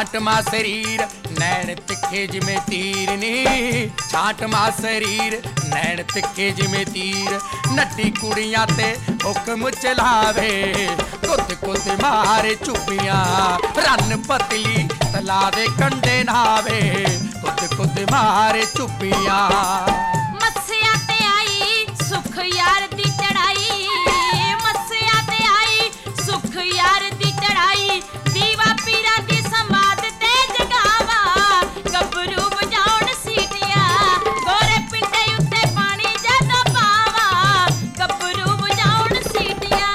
छांटमा शरीर नैन तिखे जिमें तीर नी, छांटमा शरीर नैन तिखे जिमें तीर। नड्डी कुड़ियां ते हुक्म चलावे, कुद कुद मारे चुपियां। रन पतली तला दे कंडे नावे, कुद कुद मारे चुपियां। मस्सिया ते आई सुख यार दी चढ़ाई, मस्सिया ते आई सुख यार दी चढ़ाई। दीवा पीरा दी संवाद ते जगावा, गबरू बजाउण सीटियां। गोरे पिंडे उत्ते पानी जदा पावा, गबरू बजाउण सीटियां।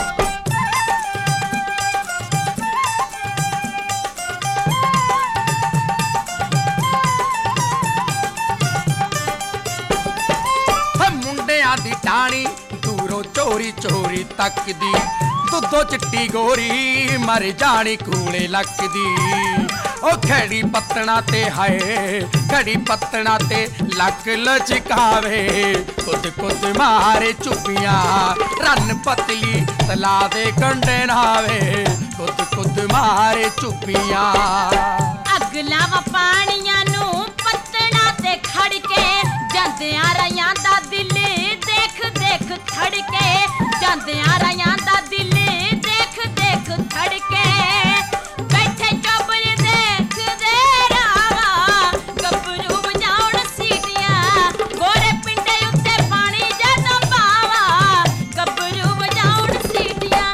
मुंडियां दी टाणी दूरों चोरी चोरी तकदी, दुद्धो चिट्टी गोरी मर जानी कूले लकदी। ओ खड़ी पत्तना ते हाय, खड़ी पत्तना ते लक लचकावे, कुद कुद मारे चुपियां। रन पतली तला दे कंडे नावे, कुद कुद मारे चुपियां। अगला वा पानियां नू पत्तना ते खड़के, ਜਾਂਦਿਆਂ ਰਿਆਂ ਦਾ ਦਿਲ देख देख धड़के। ਜਾਂਦਿਆਂ ਰਿਆਂ ਦਾ दिल देख देख धड़के। बैठे चौबल देख दे रावा, गबरू बजाउण सीटियां। गोरे पिंडे उत्ते पानी जदा पावा, गबरू बजाउण सीटियां।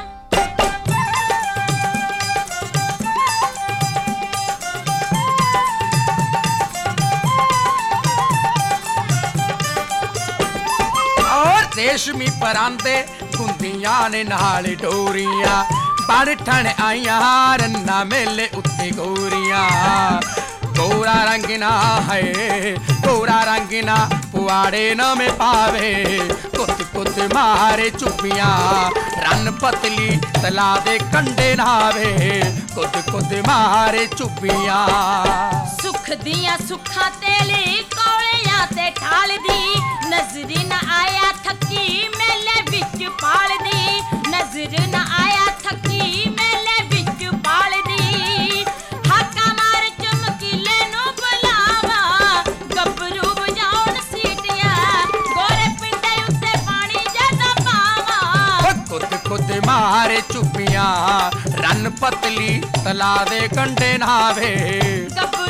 रेशमी परांदे गुंदियां ने नाल डोरियां, बड़ ठण आईयां रन्ना मेले उत्ते गोरियां। गोरा रंग ना है, गोरा रंग ना पुआड़े न में पावे, कुद कुद मारे चुपियां। रन पतली तला दे कंडे नावे, कुद कुद मारे चुपियां। सुख दियां सुखा तेली कोलियां ते ठाल दी, नजर न आया थकी मेले विच पाल दी। नजर न आया थकी मेले विच पाल दी। हाका मार चमकीले नू बुलावा, गबरू बजाउण सीटियां। गोरे पिंडे उत्ते पानी जदा पावा, कुद कुद मारे चुपियां। रन पतली तला दे कंडे नावे, गबरू